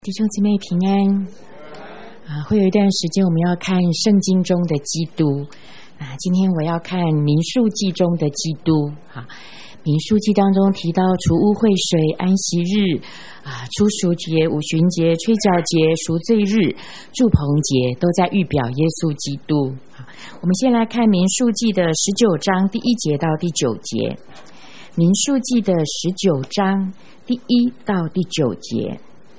弟兄姊妹平安会有一段时间我们要看圣经中的基督今天我要看民数记中的基督民数记当中提到除污秽水、安息日初熟节、五旬节、吹角节、赎罪日、住棚节都在预表耶稣基督我们先来看民数记的19章第1节到第9节。民数记的19章第1到第9节。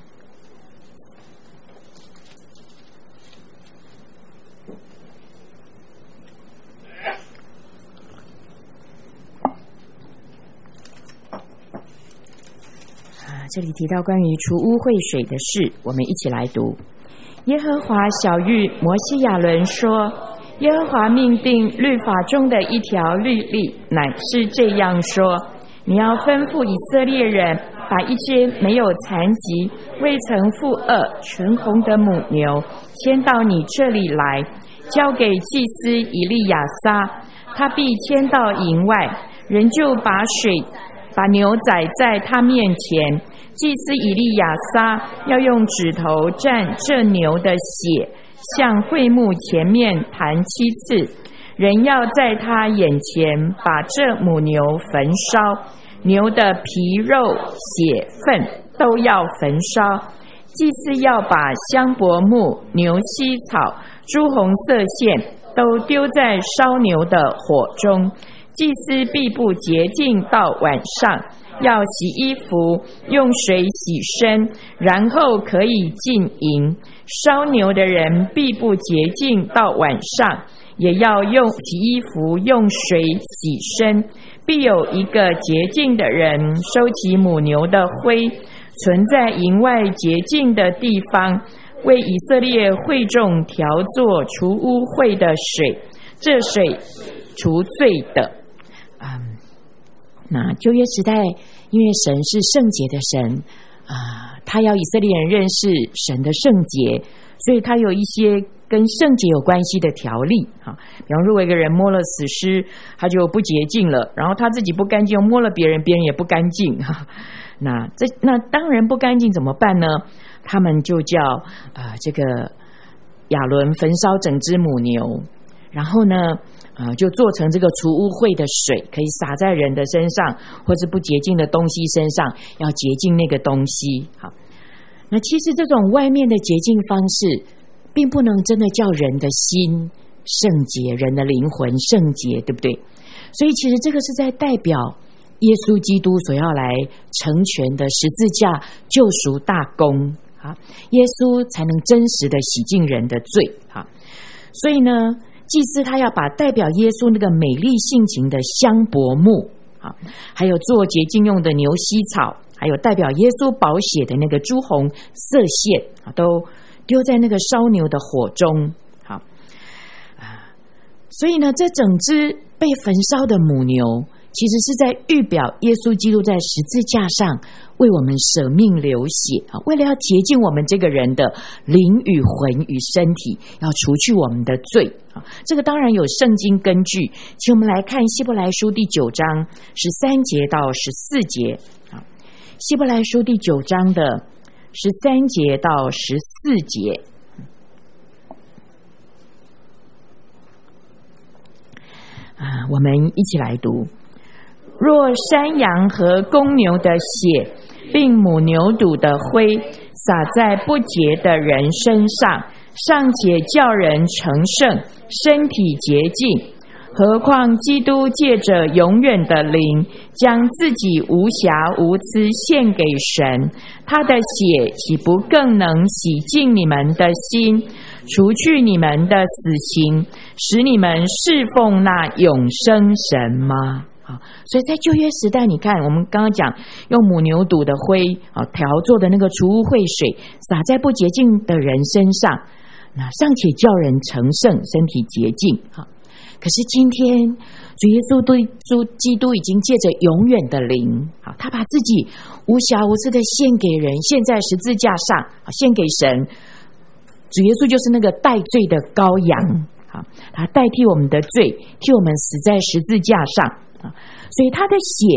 这里提到关于除污秽水的事，我们一起来读。耶和华晓谕摩西亚伦说，耶和华命定律法中的一条律例，乃是这样说：你要吩咐以色列人，把一些没有残疾、未曾负恶、纯红的母牛牵到你这里来，交给祭司以利亚撒，他必牵到营外，人就把牛宰在他面前。祭司以利亚撒要用指头蘸这牛的血，向会幕前面弹7次，人要在他眼前把这母牛焚烧，牛的皮肉、血分都要焚烧。祭司要把香柏木、牛膝草、朱红色线都丢在烧牛的火中。祭司必不洁净到晚上，要洗衣服，用水洗身，然后可以进营。烧牛的人必不洁净到晚上，也要用洗衣服，用水洗身。必有一个洁净的人收起母牛的灰，存在营外洁净的地方，为以色列会众调作除污秽的水，这水除罪的。那旧约时代，因为神是圣洁的神他要以色列人认识神的圣洁，所以他有一些跟圣洁有关系的条例比方如果一个人摸了死尸，他就不洁净了，然后他自己不干净，摸了别人，别人也不干净那当然不干净怎么办呢？他们就叫这个亚伦焚烧整只母牛，然后呢就做成这个除污秽的水，可以洒在人的身上，或是不洁净的东西身上，要洁净那个东西。好，那其实这种外面的洁净方式，并不能真的叫人的心圣洁，人的灵魂圣洁，对不对？所以其实这个是在代表耶稣基督所要来成全的十字架救赎大功耶稣才能真实的洗净人的罪所以呢，祭司他要把代表耶稣那个美丽性情的香柏木还有做洁净用的牛膝草，还有代表耶稣宝血的那个朱红色线都丢在那个烧牛的火中所以呢，这整只被焚烧的母牛其实是在预表耶稣基督在十字架上为我们舍命流血为了要洁净我们这个人的灵与魂与身体，要除去我们的罪这个当然有圣经根据，请我们来看希伯来书第9章13节到14节希伯来书第9章的13节到14节我们一起来读。若山羊和公牛的血并母牛犊的灰洒在不洁的人身上，尚且叫人成圣，身体洁净，何况基督借着永远的灵，将自己无瑕无疵献给神，他的血岂不更能洗净你们的心，除去你们的死刑，使你们侍奉那永生神吗？所以在旧约时代，你看我们刚刚讲用母牛犊的灰调做的那个除污秽水洒在不洁净的人身上，那尚且叫人成圣，身体洁净可是今天主耶稣基督已经借着永远的灵他把自己无瑕无疵的献给人，献在十字架上献给神。主耶稣就是那个代罪的羔羊他代替我们的罪，替我们死在十字架上所以他的血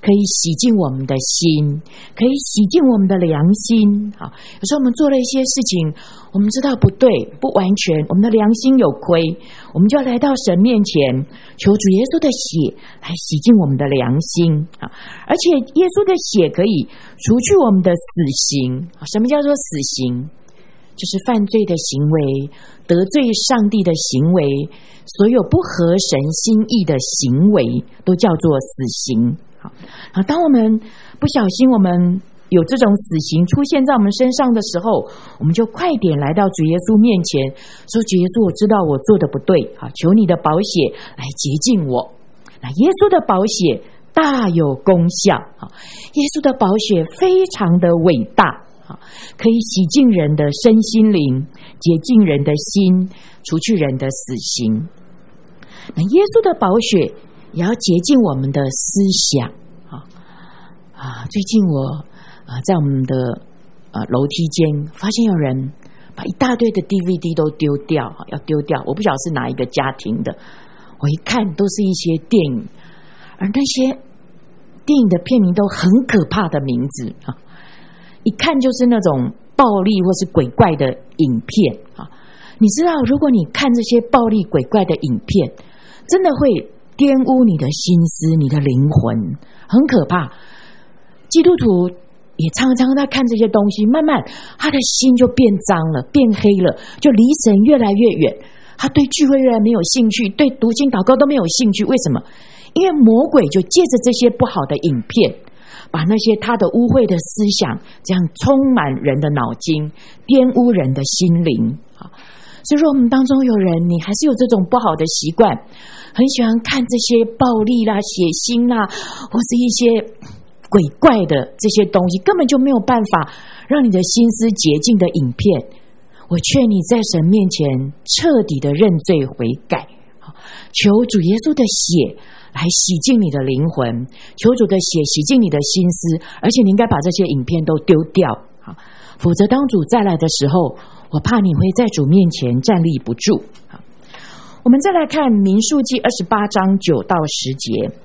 可以洗净我们的心，可以洗净我们的良心。好，有时候我们做了一些事情，我们知道不对，不完全，我们的良心有亏，我们就要来到神面前，求主耶稣的血来洗净我们的良心。而且耶稣的血可以除去我们的死刑。什么叫做死刑？就是犯罪的行为，得罪上帝的行为，所有不合神心意的行为都叫做死刑。好，当我们不小心我们有这种死刑出现在我们身上的时候，我们就快点来到主耶稣面前，说主耶稣，我知道我做的不对，求你的宝血来洁净我。那耶稣的宝血大有功效，耶稣的宝血非常的伟大，可以洗净人的身心灵，洁净人的心，除去人的死刑。那耶稣的宝血也要洁净我们的思想。最近我在我们的楼梯间发现有人把一大堆的 DVD 都丢掉，要丢掉，我不晓得是哪一个家庭的。我一看都是一些电影，而那些电影的片名都很可怕的名字，一看就是那种暴力或是鬼怪的影片。你知道，如果你看这些暴力鬼怪的影片，真的会玷污你的心思，你的灵魂，很可怕。基督徒也常常在看这些东西，慢慢他的心就变脏了，变黑了，就离神越来越远。他对聚会越来没有兴趣，对读经祷告都没有兴趣。为什么？因为魔鬼就借着这些不好的影片，把那些他的污秽的思想这样充满人的脑筋，玷污人的心灵。所以说我们当中有人，你还是有这种不好的习惯，很喜欢看这些暴力啦、血腥啦，或是一些鬼怪的这些东西，根本就没有办法让你的心思洁净的影片。我劝你在神面前彻底的认罪悔改，求主耶稣的血来洗净你的灵魂，求主的血洗净你的心思，而且你应该把这些影片都丢掉，否则当主再来的时候，我怕你会在主面前站立不住。我们再来看民数记28章9到10节。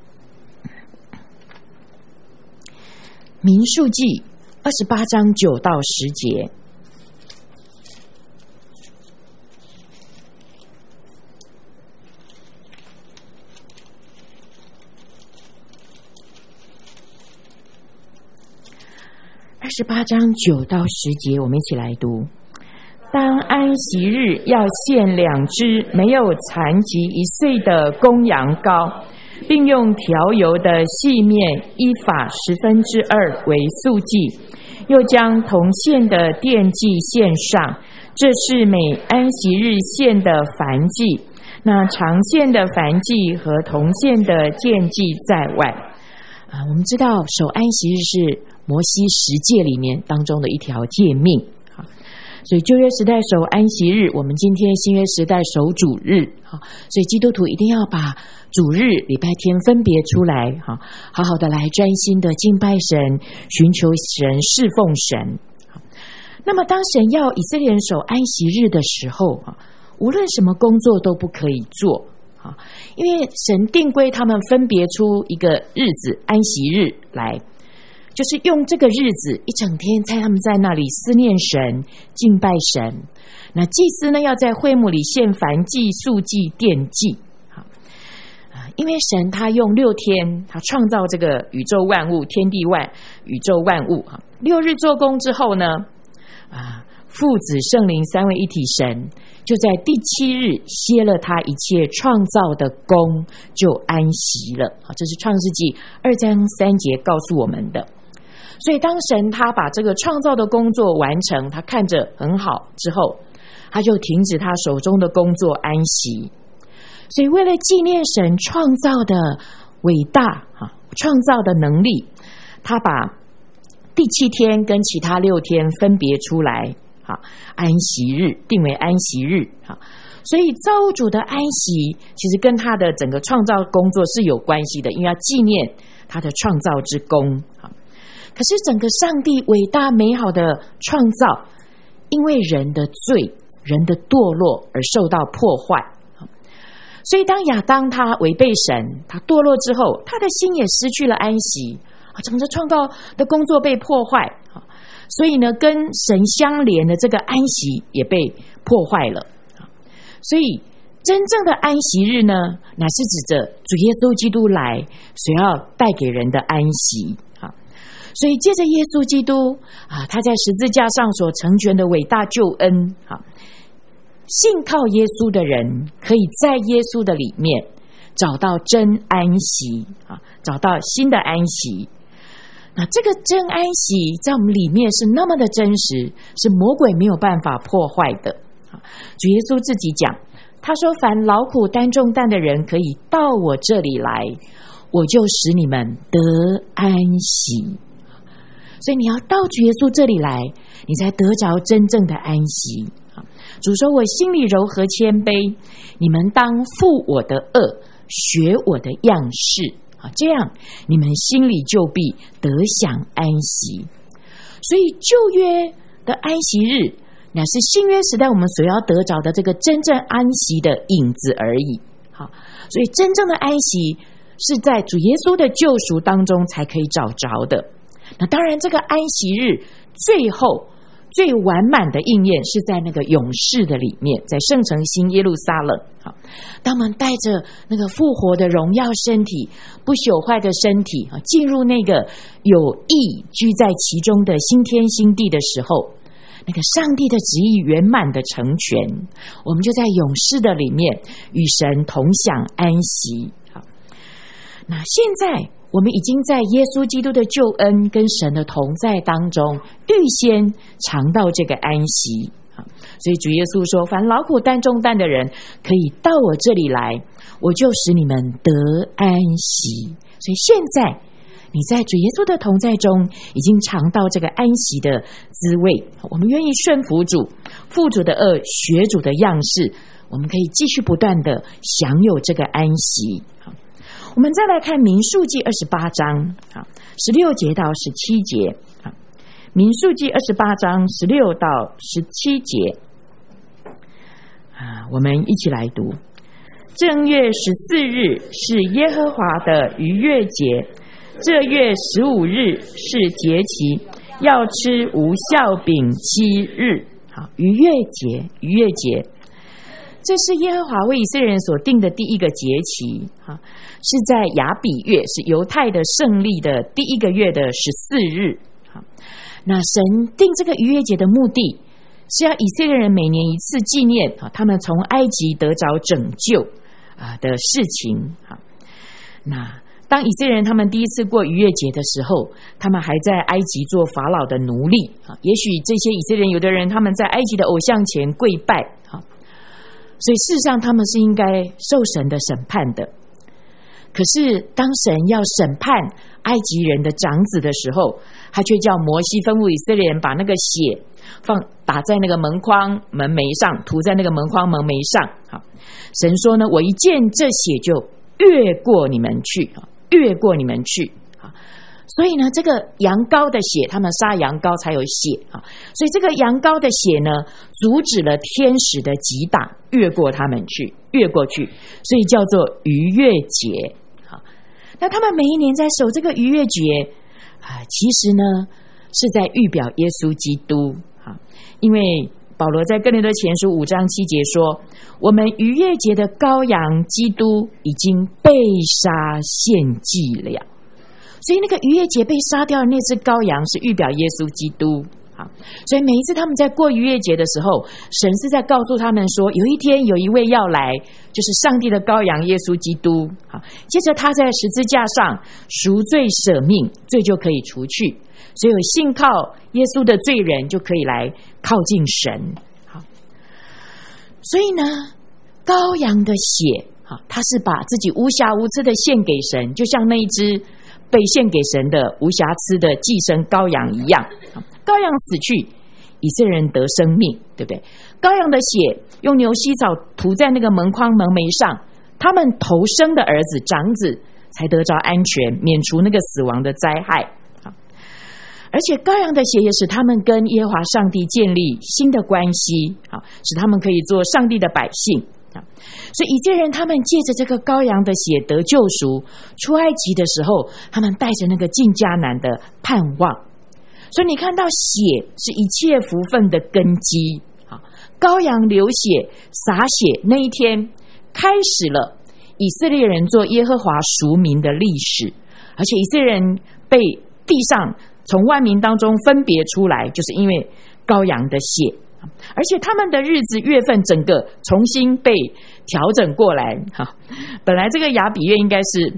民数记28章9到10节。28章9到10节，我们一起来读。当安息日要献2只没有残疾1岁的公羊羔，并用调油的细面依法2/10为素祭，又将同献的奠祭献上，这是每安息日献的燔祭。那常献的燔祭和同献的奠祭在外。我们知道守安息日是摩西10诫里面当中的一条诫命，所以旧约时代守安息日，我们今天新约时代守主日，所以基督徒一定要把主日礼拜天分别出来，好好的来专心的敬拜神，寻求神，侍奉神。那么当神要以色列人守安息日的时候，无论什么工作都不可以做，因为神定规他们分别出一个日子安息日来，就是用这个日子一整天他们在那里思念神，敬拜神。那祭司呢，要在会幕里献燔祭、素祭、奠祭。因为神他用6天，他创造这个宇宙万物，天地宇宙万物，6日做工之后呢，父子圣灵3位一体神就在第7日歇了他一切创造的功，就安息了。这是创世纪2章3节告诉我们的。所以当神他把这个创造的工作完成，他看着很好之后，他就停止他手中的工作安息。所以为了纪念神创造的伟大，创造的能力，他把第7天跟其他6天分别出来，安息日定为安息日。所以造物主的安息其实跟他的整个创造工作是有关系的，因为要纪念他的创造之功。可是整个上帝伟大美好的创造，因为人的罪、人的堕落而受到破坏。 所以当亚当他违背神，他堕落之后，他的心也失去了安息，整个创造的工作被破坏，所以呢，跟神相连的这个安息也被破坏了。所以真正的安息日呢，乃是指着主耶稣基督来所要带给人的安息。所以借着耶稣基督他在十字架上所成全的伟大救恩，信靠耶稣的人可以在耶稣的里面找到真安息，找到新的安息。那这个真安息在我们里面是那么的真实，是魔鬼没有办法破坏的。主耶稣自己讲，他说凡劳苦担重担的人可以到我这里来，我就使你们得安息。所以你要到主耶稣这里来，你才得着真正的安息。主说我心里柔和谦卑，你们当负我的恶，学我的样式，这样你们心里就必得享安息。所以旧约的安息日乃是新约时代我们所要得着的这个真正安息的影子而已。所以真正的安息是在主耶稣的救赎当中才可以找着的。那当然这个安息日最后最完满的应验是在那个永世的里面，在圣城新耶路撒冷。当我们带着那个复活的荣耀身体，不朽坏的身体进入那个有义居在其中的新天新地的时候，那个上帝的旨意圆满的成全，我们就在永世的里面与神同享安息。那现在我们已经在耶稣基督的救恩跟神的同在当中预先尝到这个安息。所以主耶稣说凡劳苦担重担的人可以到我这里来，我就使你们得安息。所以现在你在主耶稣的同在中已经尝到这个安息的滋味，我们愿意顺服主，负主的恶，学主的样式，我们可以继续不断的享有这个安息。我们再来看民数记28章16节到17节。民数记28章16到17节，我们一起来读。正月14日是耶和华的逾越节，这月15日是节期，要吃无酵饼7日。逾越节，逾越节，这是耶和华为以色列人所定的第一个节期，是在亚比月，是犹太的胜利的第一个月的14日。那神定这个逾越节的目的是要以色列人每年一次纪念他们从埃及得着拯救的事情。那当以色列人他们第一次过逾越节的时候，他们还在埃及做法老的奴隶，也许这些以色列人有的人他们在埃及的偶像前跪拜，所以事实上他们是应该受神的审判的。可是当神要审判埃及人的长子的时候，他却叫摩西吩咐以色列人把那个血打在那个门框门楣上，涂在那个门框门楣上。神说呢，我一见这血就越过你们去，越过你们去。所以呢，这个羊羔的血，他们杀羊羔才有血，所以这个羊羔的血呢，阻止了天使的击打，越过他们去，越过去，所以叫做逾越节。那他们每一年在守这个逾越节，其实呢是在预表耶稣基督。因为保罗在哥林多前书5章7节说，我们逾越节的羔羊基督已经被杀献祭了。所以那个逾越节被杀掉的那只羔羊是预表耶稣基督。所以每一次他们在过逾越节的时候，神是在告诉他们说，有一天有一位要来，就是上帝的羔羊耶稣基督。接着他在十字架上赎罪舍命，罪就可以除去，所以有信靠耶稣的罪人就可以来靠近神。所以呢，羔羊的血他是把自己无瑕无疵的献给神，就像那一只被献给神的无瑕疵的寄生羔羊一样。羔羊死去，以色列人得生命，对不对？羔羊的血用牛膝草涂在那个门框门楣上，他们头生的儿子长子才得着安全，免除那个死亡的灾害。而且羔羊的血也使他们跟耶和华上帝建立新的关系，使他们可以做上帝的百姓。 所以以色列人他们借着这个羔羊的血得救赎，出埃及的时候他们带着那个进迦南的盼望。所以你看到血是一切福分的根基，羔羊流血洒血那一天开始了以色列人做耶和华赎民的历史，而且以色列人被地上从万民当中分别出来，就是因为羔羊的血，而且他们的日子月份整个重新被调整过来。本来这个亚比月应该是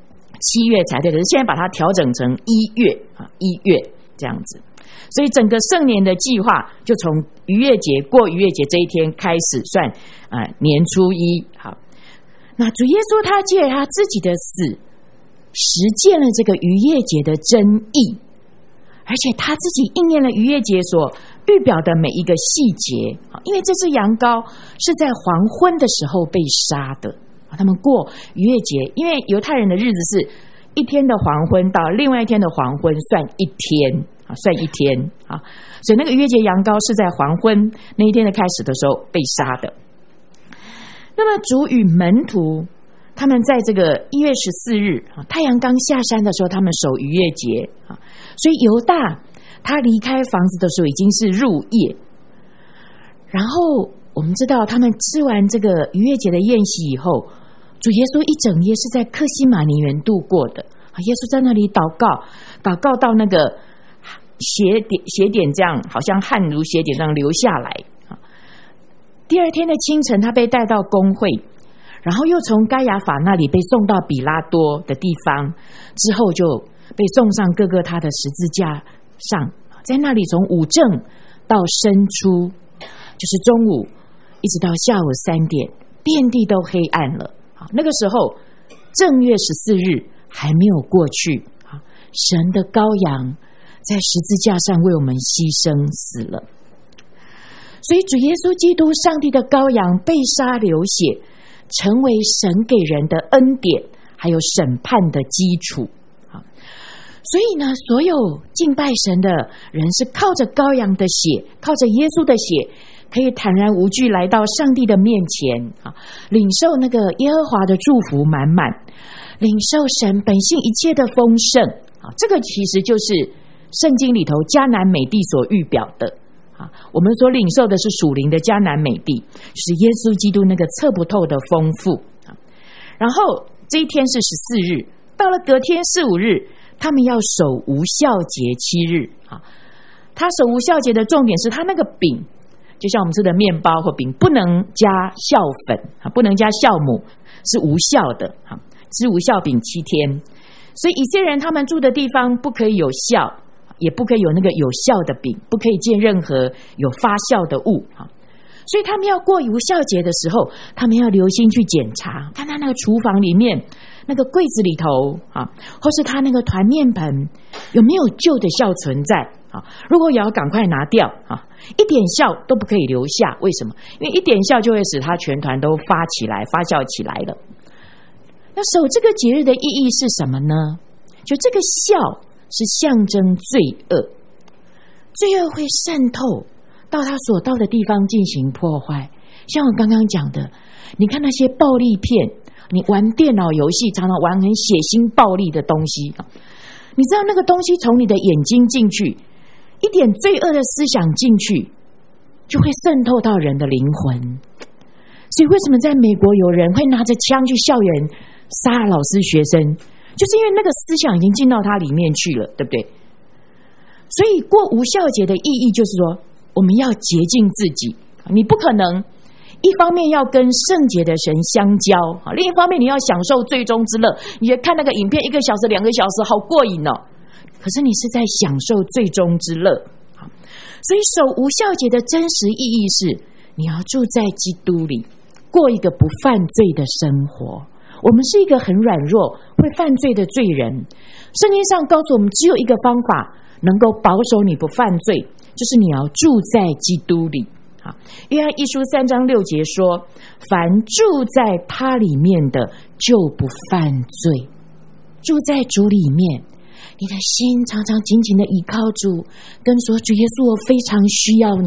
7月才对，可是现在把它调整成1月这样子，所以整个圣年的计划就从逾越节过逾越节这一天开始算年初一。好，那主耶稣他借他自己的死实践了这个逾越节的真意，而且他自己应验了逾越节所预表的每一个细节。因为这只羊羔是在黄昏的时候被杀的，他们过逾越节，因为犹太人的日子是一天的黄昏到另外一天的黄昏算一天，所以那个逾越节羊羔是在黄昏那一天的开始的时候被杀的。那么主与门徒他们在这个1月14日太阳刚下山的时候，他们守逾越节，所以犹大他离开房子的时候已经是入夜。然后我们知道他们吃完这个逾越节的宴席以后，主耶稣一整夜是在客西马尼园度过的。耶稣在那里祷告到那个血点这样，好像汗如血点这样流下来。第二天的清晨，他被带到公会，然后又从该亚法那里被送到比拉多的地方，之后就被送上各个他的十字架上，在那里从午正到申初，就是中午一直到下午3点，遍地都黑暗了。那个时候正月14日还没有过去，神的羔羊在十字架上为我们牺牲死了。所以主耶稣基督上帝的羔羊被杀流血，成为神给人的恩典还有审判的基础。所以呢，所有敬拜神的人是靠着羔羊的血，靠着耶稣的血，可以坦然无惧来到上帝的面前，领受那个耶和华的祝福满满，领受神本性一切的丰盛。这个其实就是圣经里头迦南美地所预表的。我们所领受的是属灵的迦南美地，就是耶稣基督那个测不透的丰富。然后这一天是14日，到了隔天4、5日，他们要守无酵节7日。他守无酵节的重点是他那个饼，就像我们吃的面包或饼，不能加酵粉，不能加酵母，是无酵的，吃无酵饼7天。所以以色列人他们住的地方不可以有酵，也不可以有那个有酵的饼，不可以见任何有发酵的物。所以他们要过无酵节的时候，他们要留心去检查，看他那个厨房里面那个柜子里头或是他那个团面盆有没有旧的酵存在。如果也要赶快拿掉，一点酵都不可以留下。为什么？因为一点酵就会使它全团都发酵起来了。那守这个节日的意义是什么呢？就这个酵是象征罪恶，罪恶会渗透到他所到的地方进行破坏。像我刚刚讲的，你看那些暴力片，你玩电脑游戏常常玩很血腥暴力的东西，你知道那个东西从你的眼睛进去，一点罪恶的思想进去，就会渗透到人的灵魂。所以为什么在美国有人会拿着枪去校园杀老师学生，就是因为那个思想已经进到他里面去了，对不对？所以过无酵节的意义就是说，我们要洁净自己。你不可能一方面要跟圣洁的神相交，另一方面你要享受最终之乐。你看那个影片1个小时、2个小时，好过瘾哦。可是你是在享受最终之乐。所以守无酵节的真实意义是，你要住在基督里，过一个不犯罪的生活。我们是一个很软弱会犯罪的罪人，圣经上告诉我们只有一个方法能够保守你不犯罪，就是你要住在基督里。约翰一书3章6节说，凡住在他里面的就不犯罪。住在主里面，你的心常常紧紧的依靠主，跟说，主耶稣，我非常需要你，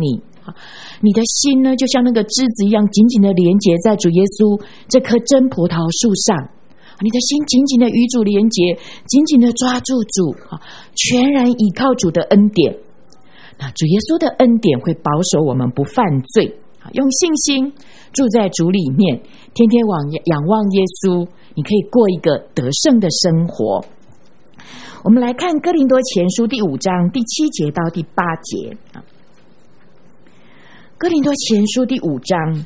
你的心呢，就像那个枝子一样，紧紧的连结在主耶稣这棵真葡萄树上。你的心紧紧的与主连结，紧紧的抓住主，全然倚靠主的恩典。那主耶稣的恩典会保守我们不犯罪，用信心住在主里面，天天仰望耶稣，你可以过一个得胜的生活。我们来看哥林多前书第5章第7节到第8节。哥林多前书第5章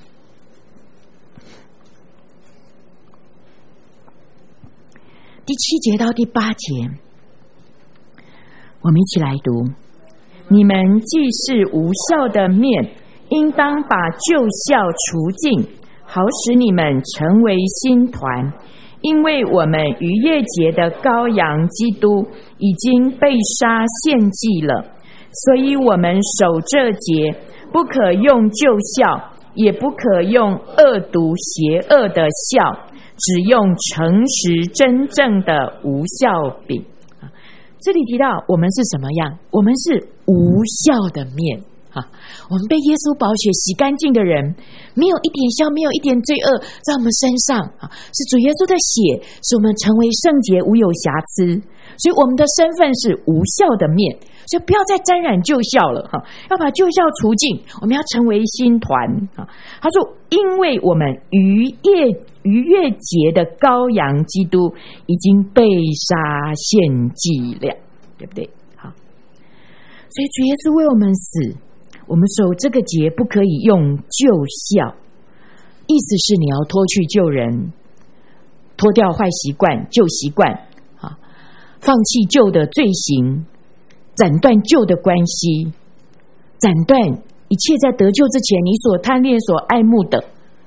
第7节到第8节，我们一起来读。你们既是无酵的面，应当把旧酵除尽，好使你们成为新团。因为我们逾越节的羔羊基督已经被杀献祭了，所以我们守这节，不可用旧酵，也不可用恶毒邪恶的酵，只用诚实真正的无酵饼。这里提到我们是什么样？我们是无酵的面。我们被耶稣宝血洗干净的人，没有一点酵，没有一点罪恶在我们身上，是主耶稣的血使我们成为圣洁无有瑕疵，所以我们的身份是无酵的面，所以不要再沾染旧酵了，要把旧酵除尽，我们要成为新团。他说因为我们逾越节的羔羊基督已经被杀献祭了，对不对？好，所以主耶稣为我们死，我们守这个节不可以用旧酵，意思是你要脱去旧人，脱掉坏习惯旧习惯，放弃旧的罪行，斩断旧的关系，斩断一切在得救之前你所贪恋所爱慕的，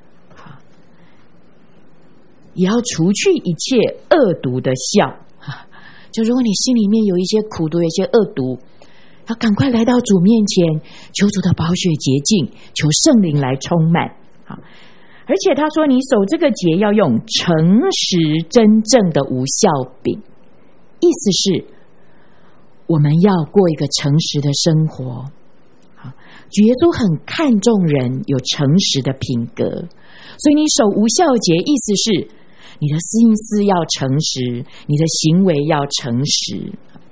也要除去一切恶毒的酵。就如果你心里面有一些苦毒，有一些恶毒，要赶快来到主面前，求主的宝血洁净，求圣灵来充满。而且他说你守这个节要用诚实真正的无酵饼，意思是我们要过一个诚实的生活。主耶稣很看重人有诚实的品格，所以你守无酵节，意思是你的心思要诚实，你的行为要诚实。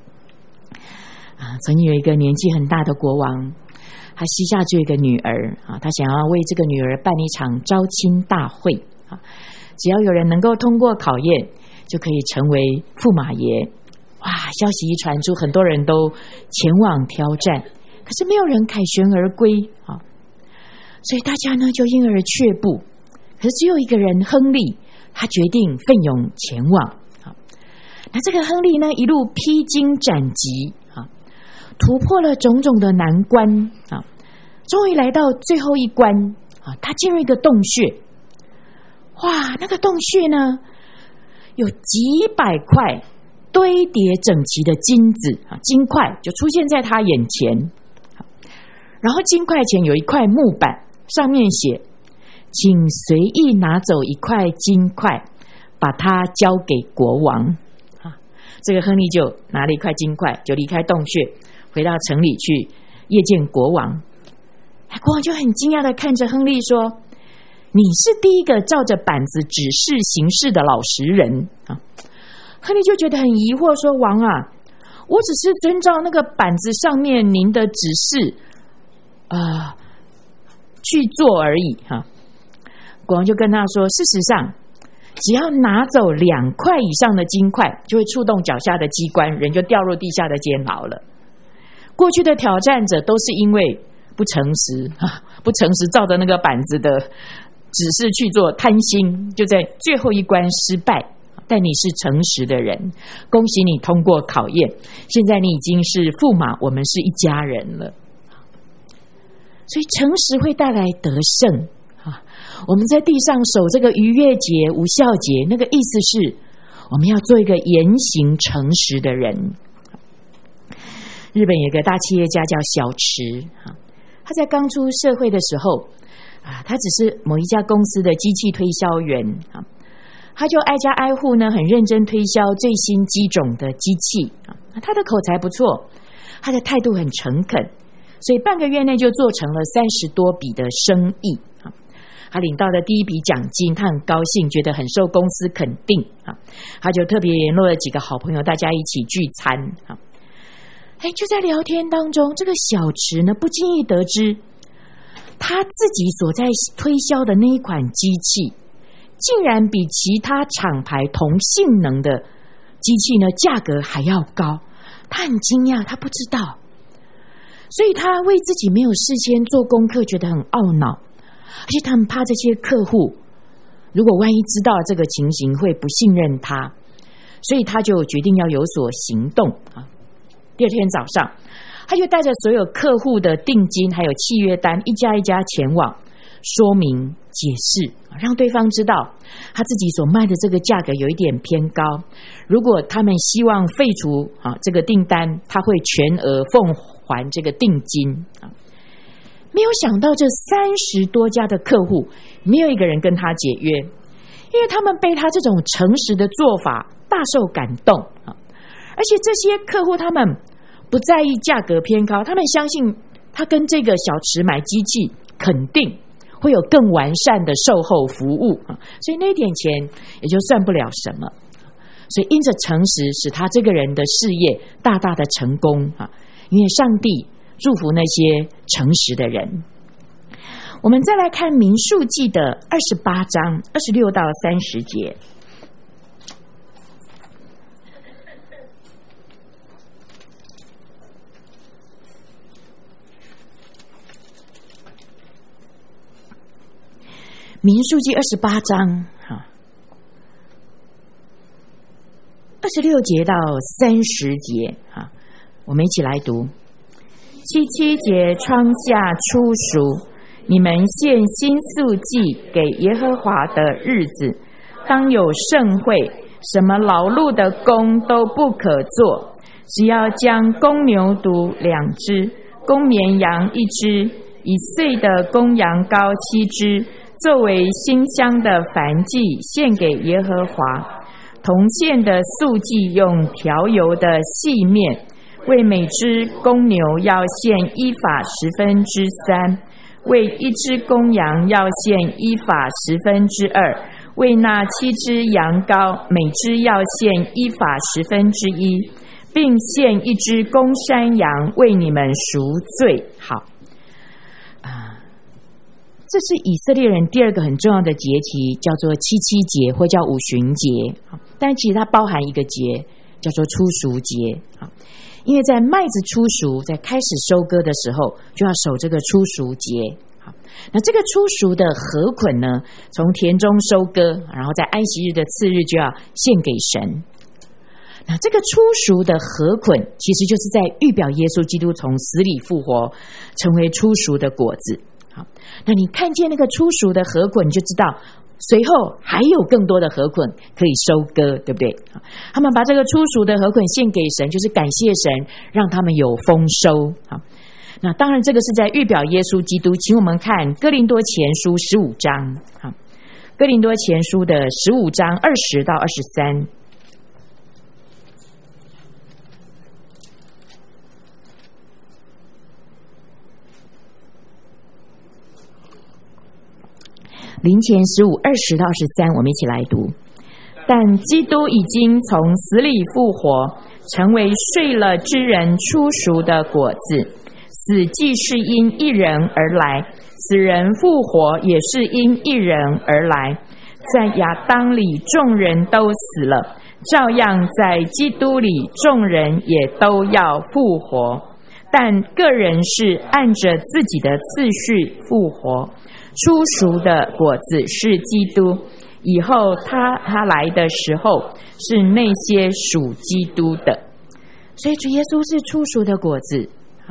曾经有一个年纪很大的国王，他膝下就有一个女儿，他想要为这个女儿办一场招亲大会，只要有人能够通过考验，就可以成为驸马爷。哇！消息一传出，很多人都前往挑战，可是没有人凯旋而归，所以大家呢就因而却步。可是只有一个人亨利，他决定奋勇前往。那这个亨利呢，一路披荆斩棘，突破了种种的难关，终于来到最后一关，他进入一个洞穴。哇，那个洞穴呢，有几百块堆叠整齐的金子，金块就出现在他眼前。然后金块前有一块木板，上面写：请随意拿走一块金块，把它交给国王。这个亨利就拿了一块金块，就离开洞穴，回到城里去谒见国王。国王就很惊讶的看着亨利说：你是第一个照着板子指示行事的老实人。亨利就觉得很疑惑说：王啊，我只是遵照那个板子上面您的指示去做而已。国王就跟他说：事实上只要拿走2块以上的金块，就会触动脚下的机关，人就掉入地下的监牢了。过去的挑战者都是因为不诚实，照着那个板子的指示去做，贪心，就在最后一关失败。但你是诚实的人，恭喜你通过考验，现在你已经是驸马，我们是一家人了。所以诚实会带来得胜。我们在地上守这个逾越节无酵节，那个意思是我们要做一个言行诚实的人。日本有个大企业家叫小池，他在刚出社会的时候，他只是某一家公司的机器推销员，他就挨家挨户呢，很认真推销最新机种的机器。他的口才不错，他的态度很诚恳， 所以半个月内就做成了30多笔的生意。他领到的第一笔奖金，他很高兴，觉得很受公司肯定。他就特别联络了几个好朋友，大家一起聚餐。就在聊天当中，这个小池呢不经意得知，他自己所在推销的那一款机器，竟然比其他厂牌同性能的机器呢价格还要高。他很惊讶，他不知道，所以他为自己没有事先做功课觉得很懊恼，而且他很怕这些客户如果万一知道这个情形会不信任他，所以他就决定要有所行动。第二天早上，他就带着所有客户的定金还有契约单一家一家前往，说明解释，让对方知道他自己所卖的这个价格有一点偏高，如果他们希望废除这个订单，他会全额奉还这个定金。没有想到这30多家的客户没有一个人跟他解约，因为他们被他这种诚实的做法大受感动。而且这些客户他们不在意价格偏高，他们相信他跟这个小池买机器肯定会有更完善的售后服务，所以那点钱也就算不了什么。所以因着诚实，使他这个人的事业大大的成功。因为上帝祝福那些诚实的人。我们再来看民数记的28章26到30节。民数记28章26节到30节，我们一起来读。7节窗下初熟，你们献新素祭给耶和华的日子，当有盛会，什么劳碌的工都不可做，只要将公牛犊2只，公绵羊1只，1岁的公羊羔7只，作为馨香的燔祭献给耶和华。同献的素祭用调油的细面，为每只公牛要献1法3/10，为1只公羊要献1法2/10，为那7只羊羔每只要献1法1/10，并献1只公山羊为你们赎罪。好，这是以色列人第二个很重要的节期，叫做七节或叫五旬节，但其实它包含一个节叫做初熟节。因为在麦子初熟，在开始收割的时候就要守这个初熟节。那这个初熟的禾捆呢，从田中收割，然后在安息日的次日就要献给神。那这个初熟的禾捆其实就是在预表耶稣基督从死里复活，成为初熟的果子。那你看见那个初熟的禾捆，你就知道随后还有更多的禾捆可以收割，对不对？他们把这个初熟的禾捆献给神，就是感谢神让他们有丰收。那当然这个是在预表耶稣基督，请我们看哥林多前书15章，哥林多前书的15章20到23。林前1520到23，我们一起来读。但基督已经从死里复活，成为睡了之人初熟的果子。死既是因一人而来，死人复活也是因一人而来。在亚当里众人都死了，照样在基督里众人也都要复活，但个人是按着自己的次序复活。初熟的果子是基督，以后他来的时候是那些属基督的。所以主耶稣是初熟的果子。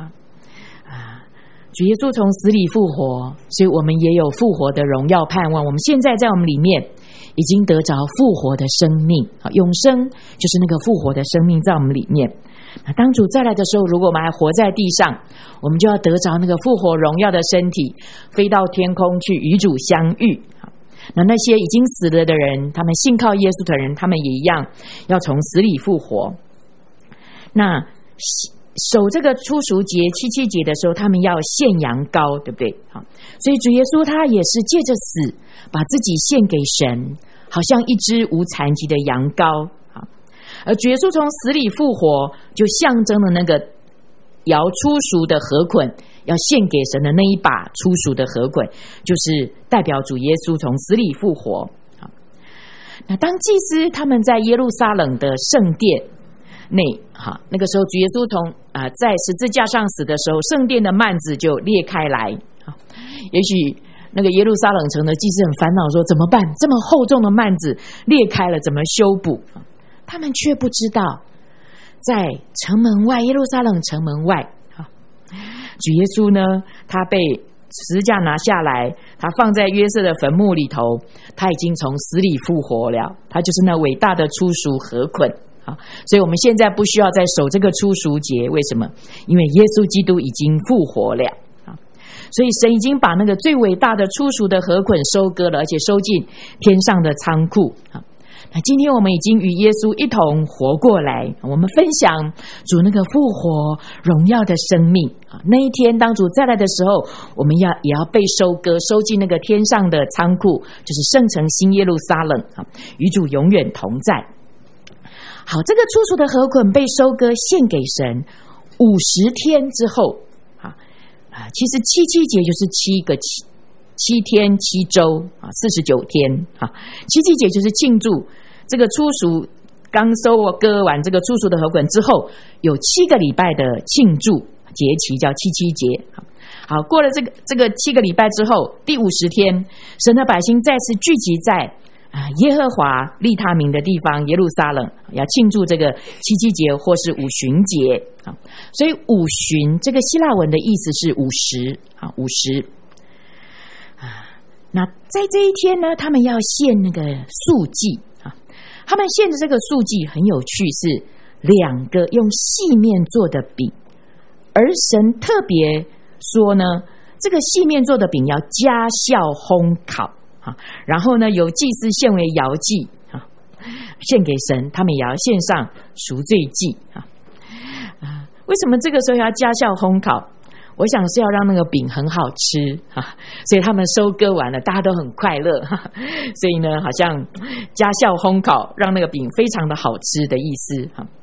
主耶稣从死里复活，所以我们也有复活的荣耀盼望。我们现在在我们里面已经得着复活的生命，永生就是那个复活的生命在我们里面。那当主再来的时候，如果我们还活在地上，我们就要得着那个复活荣耀的身体，飞到天空去与主相遇。那些已经死了的人，他们信靠耶稣的人，他们也一样要从死里复活。那守这个初熟节七七节的时候，他们要献羊羔，对不对？所以主耶稣他也是借着死把自己献给神，好像一只无残疾的羊羔。而主耶稣从死里复活，就象征了那个摇初熟的禾捆要献给神的那一把初熟的禾捆，就是代表主耶稣从死里复活。那当祭司他们在耶路撒冷的圣殿内，那个时候主耶稣在十字架上死的时候，圣殿的幔子就裂开来。也许那个耶路撒冷城的祭司很烦恼，说怎么办？这么厚重的幔子裂开了，怎么修补？他们却不知道，在城门外，耶路撒冷城门外，主耶稣呢，他被十字架拿下来，他放在约瑟的坟墓里头，他已经从死里复活了，他就是那伟大的初熟禾捆。所以我们现在不需要再守这个初熟节，为什么？因为耶稣基督已经复活了。所以神已经把那个最伟大的初熟的禾捆收割了，而且收进天上的仓库。那今天我们已经与耶稣一同活过来，我们分享主那个复活荣耀的生命。那一天当主再来的时候，我们也要被收割，收进那个天上的仓库，就是圣城新耶路撒冷，与主永远同在。好，这个初熟的禾捆被收割献给神50天之后，其实七七节就是7天7周49天。七七节就是庆祝这个初熟刚收割完这个初熟的禾捆之后，有7个礼拜的庆祝节期，叫七七节。好，过了这个7个礼拜之后，第50天，神的百姓再次聚集在耶和华利他命的地方耶路撒冷，要庆祝这个七七节或是五旬节。所以五旬这个希腊文的意思是50。那在这一天呢，他们要献那个素祭。他们献的这个素祭很有趣，是2个用细面做的饼，而神特别说呢，这个细面做的饼要加酵烘烤，然后呢由祭司献为摇祭，献给神，他们也要献上赎罪祭。为什么这个时候要加酵烘烤？我想是要让那个饼很好吃，所以他们收割完了，大家都很快乐，所以呢好像加酵烘烤让那个饼非常的好吃的意思。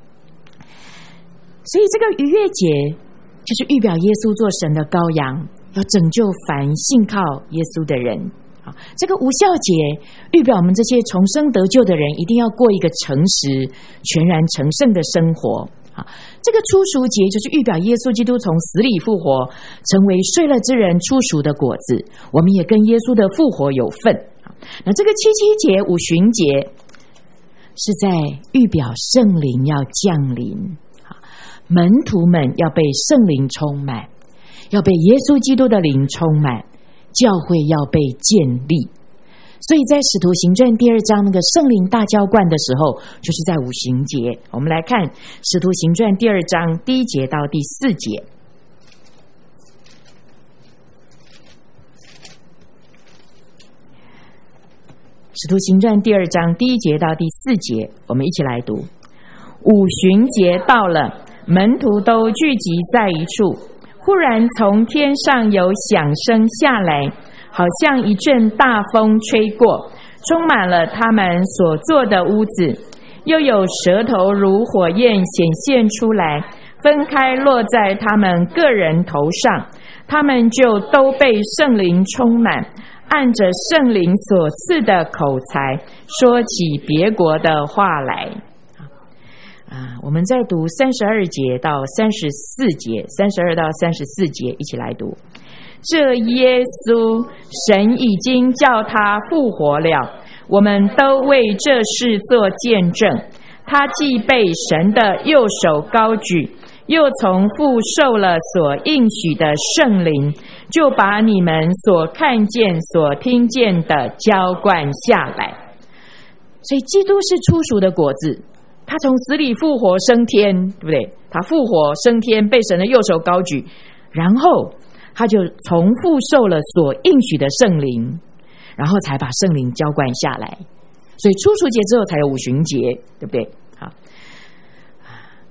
所以这个逾越节就是预表耶稣做神的羔羊，要拯救凡信靠耶稣的人。这个无酵节预表我们这些重生得救的人一定要过一个诚实全然成圣的生活。这个初熟节就是预表耶稣基督从死里复活，成为睡了之人初熟的果子，我们也跟耶稣的复活有份。那这个七七节五旬节是在预表圣灵要降临，门徒们要被圣灵充满，要被耶稣基督的灵充满，教会要被建立。所以在使徒行传第2章那个圣灵大浇灌的时候，就是在五旬节。我们来看使徒行传第2章第1节到第4节。使徒行传第2章第1节到第4节，我们一起来读。五旬节到了，门徒都聚集在一处，忽然从天上有响声下来，好像一阵大风吹过，充满了他们所坐的屋子，又有舌头如火焰显现出来，分开落在他们个人头上，他们就都被圣灵充满，按着圣灵所赐的口才说起别国的话来。我们再读32节到34节，32到34节一起来读。这耶稣，神已经叫他复活了，我们都为这事做见证。他既被神的右手高举，又从父受了所应许的圣灵，就把你们所看见所听见的浇灌下来。所以基督是初熟的果子，他从死里复活升天，对不对？他复活升天，被神的右手高举，然后他就从父受了所应许的圣灵，然后才把圣灵浇灌下来。所以初熟节之后才有五旬节，对不对？好，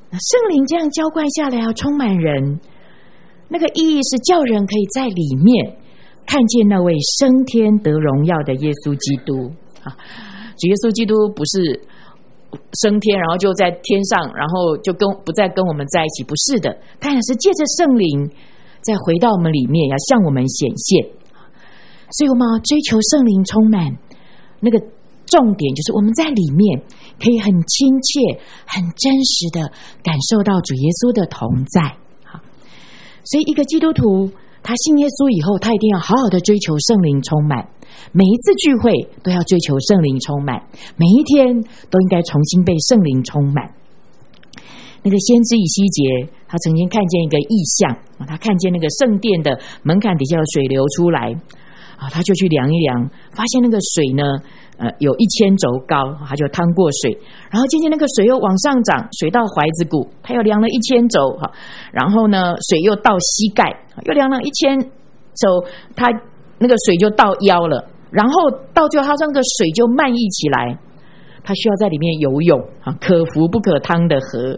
那圣灵这样浇灌下来要充满人，那个意义是叫人可以在里面看见那位升天得荣耀的耶稣基督啊。主耶稣基督不是升天然后就在天上，然后就不再跟我们在一起，不是的，他也是借着圣灵再回到我们里面，要向我们显现。所以我们要追求圣灵充满，那个重点就是我们在里面可以很亲切很真实的感受到主耶稣的同在。所以一个基督徒他信耶稣以后，他一定要好好的追求圣灵充满，每一次聚会都要追求圣灵充满，每一天都应该重新被圣灵充满。那个先知以西结他曾经看见一个异象，他看见那个圣殿的门槛底下有水流出来，他就去量一量，发现那个水呢有1000肘高，他就趟过水，然后渐渐那个水又往上涨，水到踝子骨，他又量了1000肘，然后呢水又到膝盖，又量了1000肘，他那个水就到腰了，然后到最后他那个水就漫溢起来，他需要在里面游泳，可浮不可趟的河。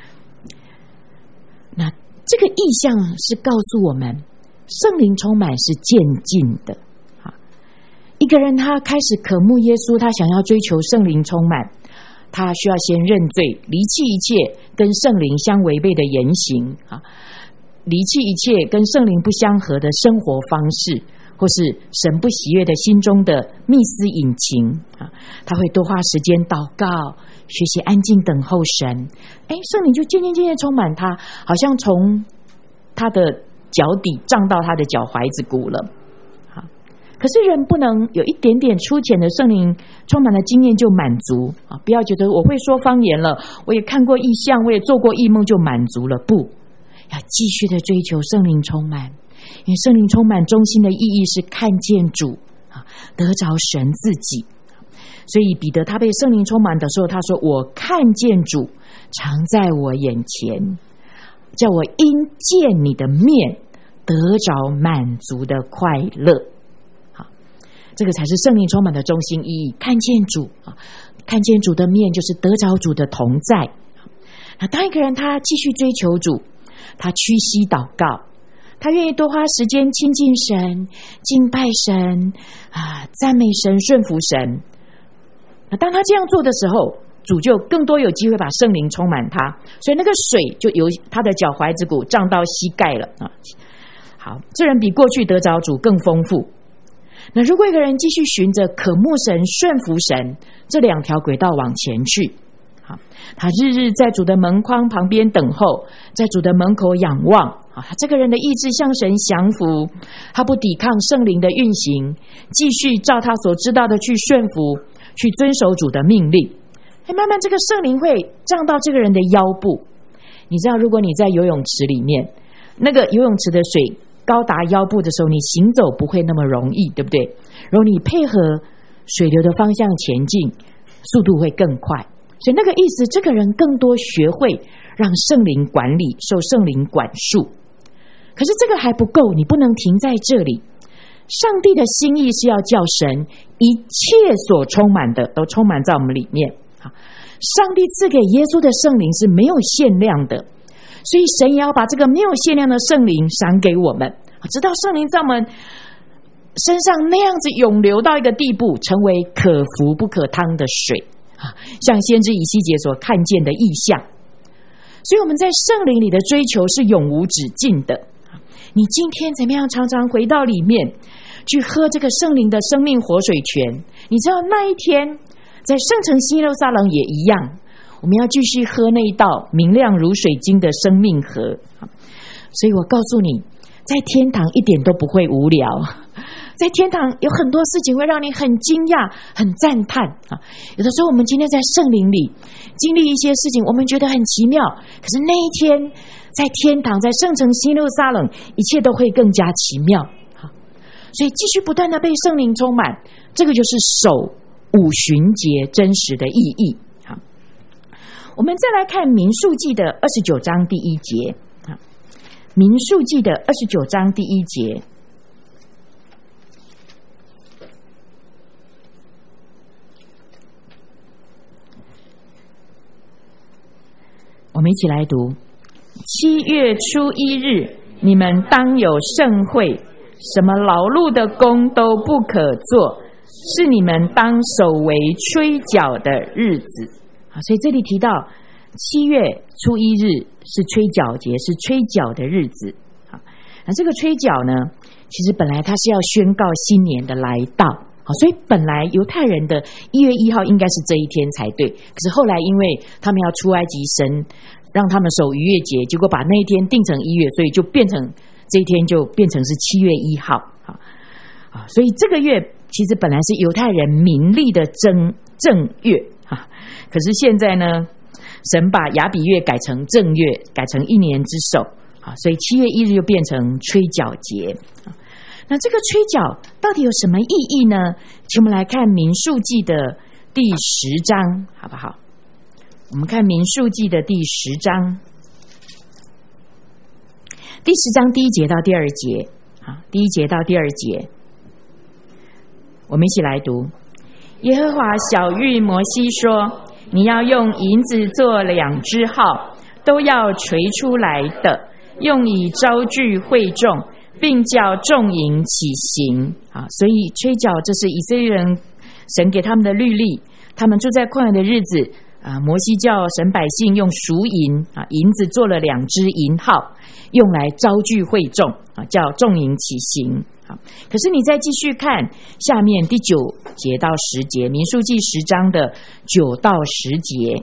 那这个意象是告诉我们，圣灵充满是渐进的。一个人他开始渴慕耶稣，他想要追求圣灵充满，他需要先认罪，离弃一切跟圣灵相违背的言行，离弃一切跟圣灵不相合的生活方式，或是神不喜悦的心中的密思隐情。他会多花时间祷告，学习安静等候神，圣灵就渐渐充满他，好像从他的脚底胀到他的脚踝子骨了。可是人不能有一点点粗浅的圣灵充满了经验就满足，不要觉得我会说方言了，我也看过异象，我也做过异梦就满足了，不，要继续的追求圣灵充满。因为圣灵充满中心的意义是看见主，得着神自己。所以彼得他被圣灵充满的时候，他说我看见主常在我眼前，叫我因见你的面得着满足的快乐。这个才是圣灵充满的中心意义，看见主，看见主的面就是得着主的同在。那当一个人他继续追求主，他屈膝祷告，他愿意多花时间亲近神、敬拜神、赞美神、顺服神。那当他这样做的时候，主就更多有机会把圣灵充满他，所以那个水就由他的脚踝子骨涨到膝盖了。好，这人比过去得着主更丰富。那如果一个人继续循着渴慕神、顺服神这2条轨道往前去，他日日在主的门框旁边等候，在主的门口仰望，他这个人的意志向神降服，他不抵抗圣灵的运行，继续照他所知道的去顺服，去遵守主的命令，慢慢这个圣灵会涨到这个人的腰部。你知道，如果你在游泳池里面，那个游泳池的水高达腰部的时候，你行走不会那么容易，对不对？如果你配合水流的方向前进，速度会更快。所以那个意思，这个人更多学会让圣灵管理，受圣灵管束。可是这个还不够，你不能停在这里。上帝的心意是要叫神一切所充满的都充满在我们里面。上帝赐给耶稣的圣灵是没有限量的，所以神也要把这个没有限量的圣灵赏给我们，直到圣灵在我们身上那样子涌流到一个地步，成为可浮不可汤的水，像先知以西结所看见的异象。所以我们在圣灵里的追求是永无止境的。你今天怎么样常常回到里面去喝这个圣灵的生命活水泉，你知道那一天在圣城新耶路撒冷也一样，我们要继续喝那一道明亮如水晶的生命河。所以我告诉你，在天堂一点都不会无聊，在天堂有很多事情会让你很惊讶、很赞叹。有的时候我们今天在圣灵里经历一些事情，我们觉得很奇妙，可是那一天在天堂，在圣城新耶路撒冷，一切都会更加奇妙。所以继续不断的被圣灵充满，这个就是守五旬节真实的意义。我们再来看民数记的29章第1节。民数记的29章第1节，我们们一起来读：7月初1日，你们当有盛会，什么劳碌的工都不可做，是你们当守为吹角的日子。所以这里提到7月初1日是吹角节，是吹角的日子。那这个吹角呢，其实本来它是要宣告新年的来到，所以本来犹太人的1月1号应该是这一天才对，可是后来因为他们要出埃及，神让他们守逾越节，结果把那一天定成1月，所以就变成这一天就变成是7月1号。所以这个月其实本来是犹太人民历的正月，可是现在呢，神把亚比月改成正月，改成1年之首，所以7月1日又变成吹角节。那这个吹角到底有什么意义呢？请我们来看民数记的第10章，好不好？我们看民数记的第10章，第10章第1节到第2节，第1节到第2节，我们一起来读。耶和华晓谕摩西说，你要用银子做2只号，都要锤出来的，用以招聚会众，并叫众营起行。所以吹角这是以色列人神给他们的律例，他们住在旷野的日子，摩西叫神百姓用赎银，银子做了2只银号，用来招聚会众，叫众营起行。可是你再继续看下面第9节到10节，民数记10章的9到10节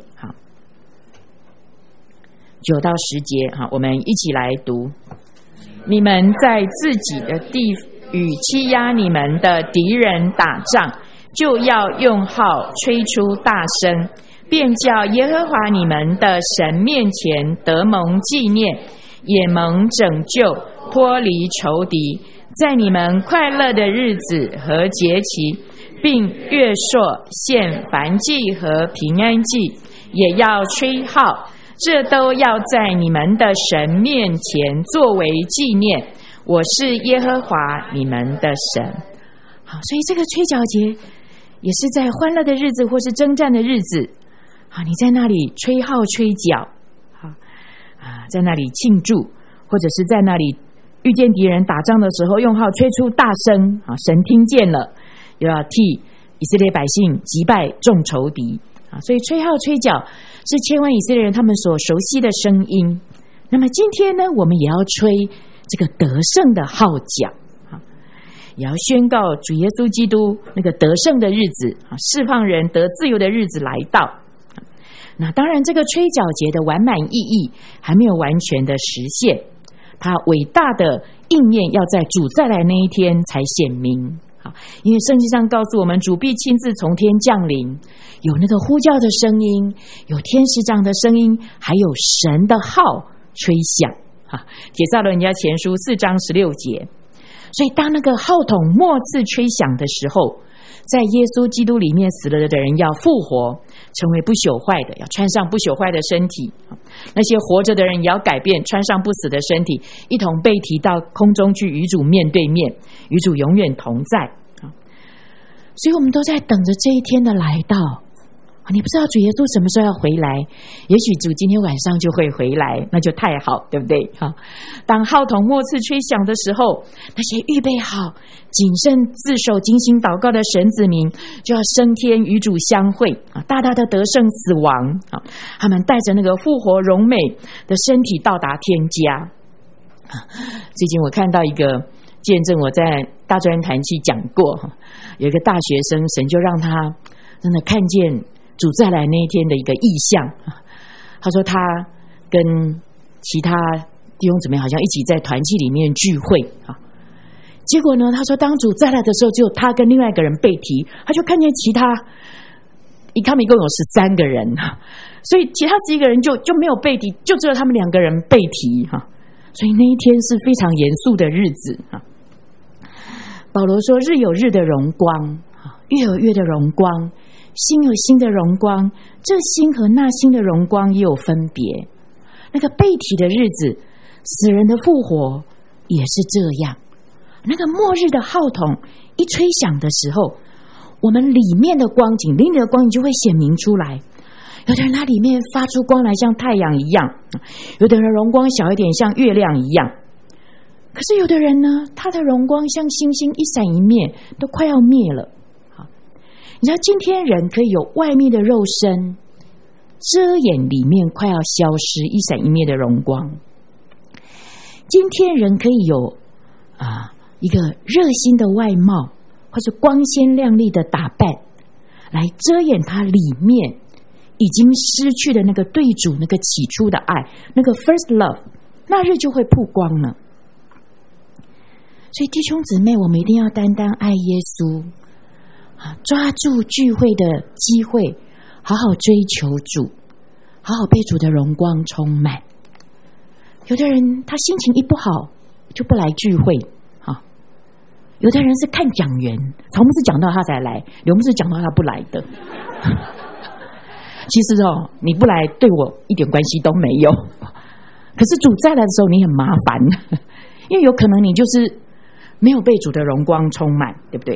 ，9到10节，我们一起来读。你们在自己的地与欺压你们的敌人打仗，就要用号吹出大声，便叫耶和华你们的神面前得蒙纪念，也蒙拯救，脱离仇敌。在你们快乐的日子和节期，并月朔献燔祭和平安祭，也要吹号，这都要在你们的神面前作为纪念。我是耶和华你们的神。好，所以这个吹角节也是在欢乐的日子或是征战的日子，你在那里吹号吹角，在那里庆祝，或者是在那里遇见敌人打仗的时候，用号吹出大声，神听见了，又要替以色列百姓击败众仇敌。所以吹号吹角是千万以色列人他们所熟悉的声音。那么今天呢，我们也要吹这个得胜的号角，也要宣告主耶稣基督那个得胜的日子，释放人得自由的日子来到。那当然这个吹角节的完满意义还没有完全的实现，它伟大的应验要在主再来那一天才显明。因为圣经上告诉我们，主必亲自从天降临，有那个呼叫的声音，有天使长的声音，还有神的号吹响。帖撒罗尼迦前书4章16节。所以当那个号筒末次吹响的时候，在耶稣基督里面死了的人要复活，成为不朽坏的，要穿上不朽坏的身体。那些活着的人也要改变，穿上不死的身体，一同被提到空中去与主面对面，与主永远同在。所以我们都在等着这一天的来到。你不知道主耶稣什么时候要回来，也许主今天晚上就会回来，那就太好，对不对？当号筒末次吹响的时候，那些预备好谨慎自守精心祷告的神子民就要升天与主相会，大大的得胜死亡。他们带着那个复活荣美的身体到达天家。最近我看到一个见证，我在大专团契讲过，有一个大学生，神就让他真的看见主再来那一天的一个意象。他说他跟其他弟兄姊妹好像一起在团契里面聚会，结果呢，他说当主再来的时候，只有他跟另外一个人被提，他就看见他们一共有13个人，所以其他11个人就没有被提，就只有他们2个人被提。所以那一天是非常严肃的日子。保罗说，日有日的荣光，月有月的荣光，星有星的荣光，这星和那星的荣光也有分别。那个被提的日子，死人的复活也是这样。那个末日的号筒一吹响的时候，我们里面的光景，灵里的光景就会显明出来。 有的人它里面发出光来像太阳一样，有的人荣光小一点像月亮一样，可是有的人呢，他的荣光像星星一闪一灭，都快要灭了。你知道今天人可以有外面的肉身遮掩里面快要消失一闪一灭的荣光，今天人可以有一个热心的外貌或者光鲜亮丽的打扮来遮掩他里面已经失去的那个对主那个起初的爱，那个 first love， 那日就会曝光了。所以弟兄姊妹，我们一定要单单爱耶稣，抓住聚会的机会，好好追求主，好好被主的荣光充满。有的人他心情一不好就不来聚会，有的人是看讲员，曹牧师讲到他才来，刘牧师讲到他不来的。其实你不来对我一点关系都没有，可是主再来的时候你很麻烦，因为有可能你就是没有被主的荣光充满，对不对？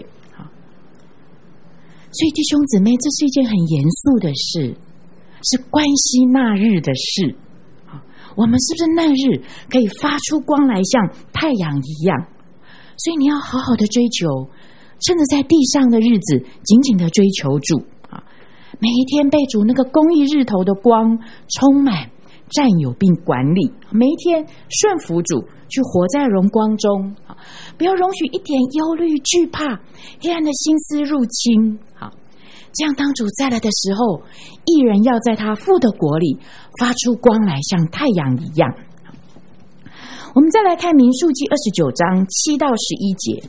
所以弟兄姊妹，这是一件很严肃的事，是关系那日的事。我们是不是那日可以发出光来像太阳一样？所以你要好好的追求，甚至在地上的日子紧紧的追求主，每一天被主那个公义日头的光充满占有并管理，每一天顺服主，去活在荣光中，不要容许一点忧虑惧怕黑暗的心思入侵。这样当主再来的时候，义人要在他父的国里发出光来像太阳一样。我们再来看民数记29章7到11节。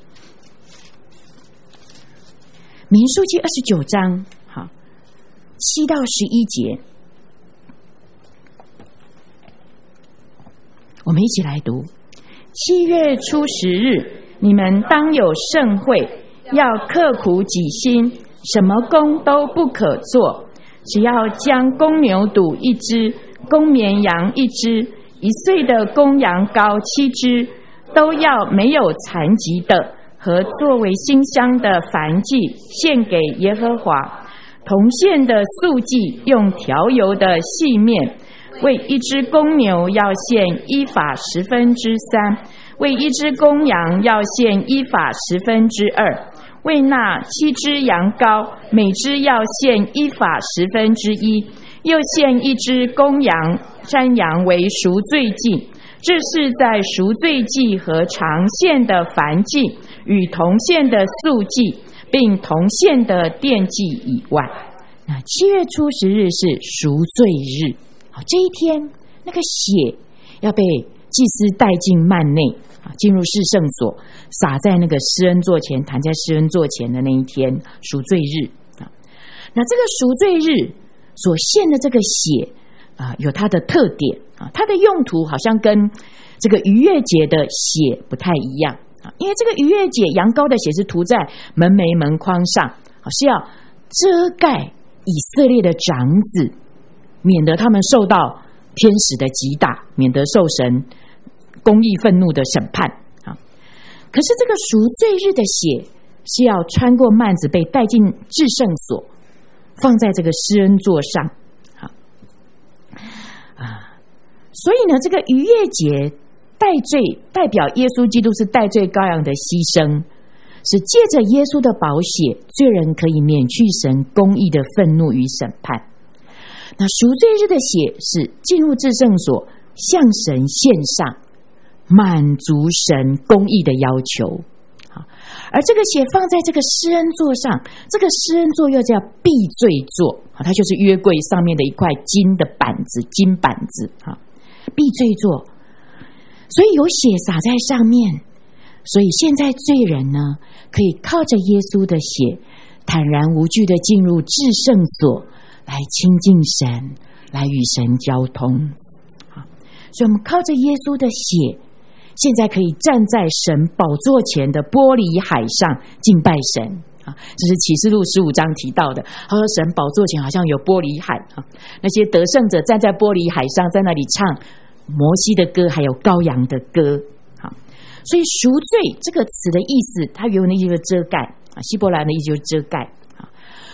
民数记29章7到11节，我们一起来读。7月初10日，你们当有盛会，要刻苦己心，什么工都不可做，只要将公牛犊1只，公绵羊1只，1岁的公羊羔7只，都要没有残疾的，和作为馨香的燔祭献给耶和华。同献的素祭用调油的细面，为1只公牛要献1法3/10，为1只公羊要献1法2/10，为那7只羊羔，每只要献1法1/10，又献1只公羊山羊为赎罪祭。这是在赎罪祭和常献的燔祭与同献的素祭并同献的奠祭以外。那7月初10日是赎罪日，这一天那个血要被祭司带进幔内，进入至圣所，洒在那个施恩座前，弹在施恩座前的那一天，赎罪日。那这个赎罪日所献的这个血有它的特点，它的用途好像跟这个逾越节的血不太一样，因为这个逾越节羊羔的血是涂在门楣门框上，是要遮盖以色列的长子，免得他们受到天使的击打，免得受神公义愤怒的审判。可是这个赎罪日的血是要穿过幔子被带进至圣所，放在这个施恩座上。所以呢，这个逾越节代罪，代表耶稣基督是代罪羔羊的牺牲，是借着耶稣的宝血，罪人可以免去神公义的愤怒与审判。那赎罪日的血是进入至圣所，向神献上，满足神公义的要求。而这个血放在这个施恩座上，这个施恩座又叫避罪座，它就是约柜上面的一块金的板子，金板子，避罪座。所以有血洒在上面，所以现在罪人呢，可以靠着耶稣的血，坦然无惧的进入至圣所，来亲近神，来与神交通。所以我们靠着耶稣的血，现在可以站在神宝座前的玻璃海上敬拜神。这是启示录15章提到的，他说神宝座前好像有玻璃海，那些得胜者站在玻璃海上，在那里唱摩西的歌还有羔羊的歌。所以赎罪这个词的意思，它原文的意思就是遮盖，希伯来的意思就是遮盖。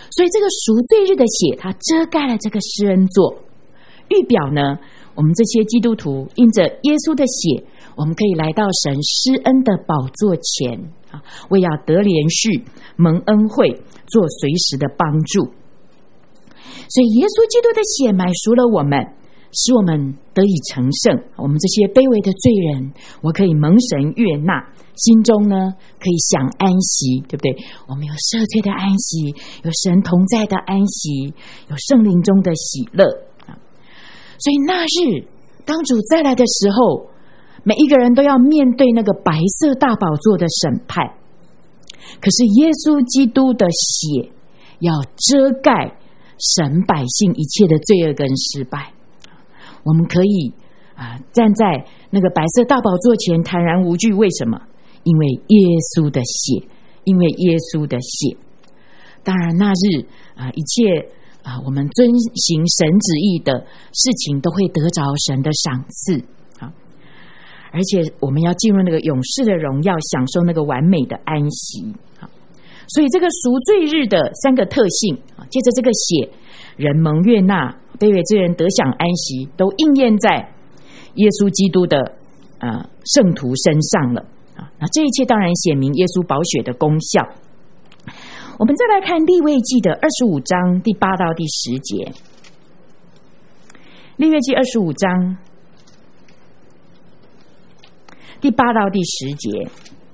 所以这个赎罪日的血，它遮盖了这个施恩座，预表呢，我们这些基督徒因着耶稣的血，我们可以来到神施恩的宝座前啊，为要得连续蒙恩惠，做随时的帮助。所以耶稣基督的血买赎了我们，使我们得以成圣。我们这些卑微的罪人，我可以蒙神悦纳，心中呢可以享安息，对不对？我们有赦罪的安息，有神同在的安息，有圣灵中的喜乐。所以那日当主再来的时候，每一个人都要面对那个白色大宝座的审判。可是耶稣基督的血要遮盖神百姓一切的罪恶跟失败，我们可以站在那个白色大宝座前坦然无惧。为什么？因为耶稣的血，因为耶稣的血。当然那日一切我们遵行神旨意的事情都会得着神的赏赐，而且我们要进入那个永世的荣耀，享受那个完美的安息。所以这个赎罪日的三个特性，借着这个血，人蒙悦纳，卑微之人得享安息，都应验在耶稣基督的圣徒身上了。那这一切当然显明耶稣宝血的功效。我们再来看利未记的25章第8到第10节。利未记25章第8到第10节，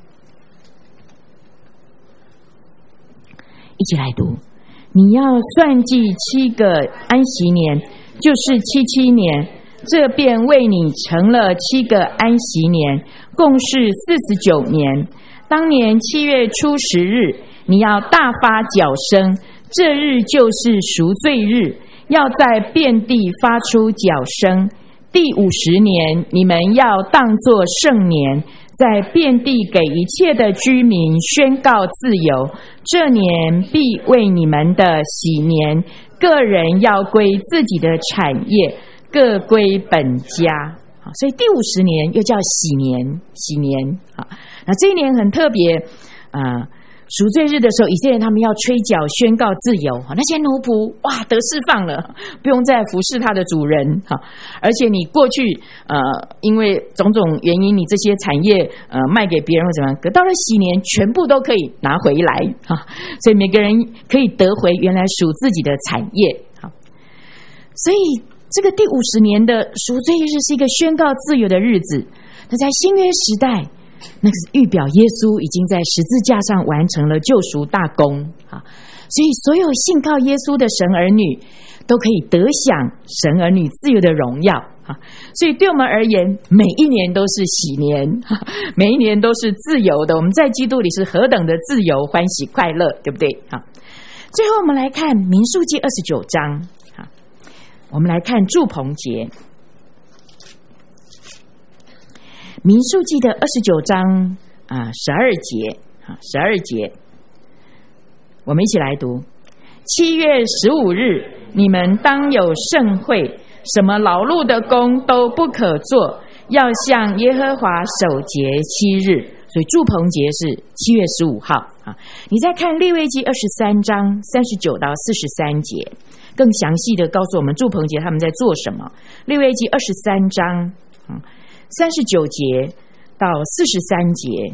一起来读。你要算计7个安息年，就是77年，这便为你成了7个安息年，共是49年。当年7月初10日，你要大发角声，这日就是赎罪日，要在遍地发出角声。第50年，你们要当作圣年，在遍地给一切的居民宣告自由。这年必为你们的喜年，个人要归自己的产业，各归本家。所以第50年又叫喜年，喜年。那这一年很特别，赎罪日的时候，以色列人他们要吹角宣告自由，那些奴仆哇得释放了，不用再服侍他的主人，而且你过去因为种种原因，你这些产业卖给别人或怎么样，可到了喜年全部都可以拿回来，所以每个人可以得回原来属自己的产业。所以这个第50年的赎罪日是一个宣告自由的日子。那在新约时代，那个是预表耶稣已经在十字架上完成了救赎大功，所以所有信靠耶稣的神儿女都可以得享神儿女自由的荣耀。所以对我们而言，每一年都是喜年，每一年都是自由的。我们在基督里是何等的自由、欢喜、快乐，对不对？最后我们来看民数记29章，我们来看住棚节。民数记的29章12节，我们一起来读。7月15日，你们当有盛会，什么劳碌的工都不可做，要向耶和华守节7日。所以住棚节是7月15号。你再看利未记23章39到43节，更详细的告诉我们住棚节他们在做什么。利未记23章39节到43节